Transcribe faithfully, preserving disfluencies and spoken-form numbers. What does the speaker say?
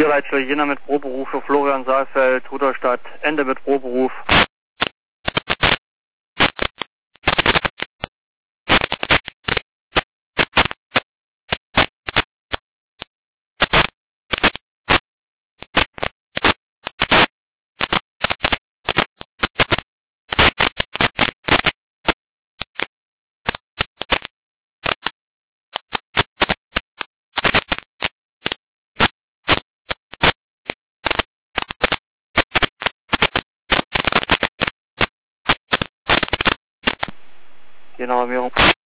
vier Leitstelle Jena mit Proberuf für Florian Saalfeld, Rudolstadt, Ende mit Proberuf. Jena Alarmierung.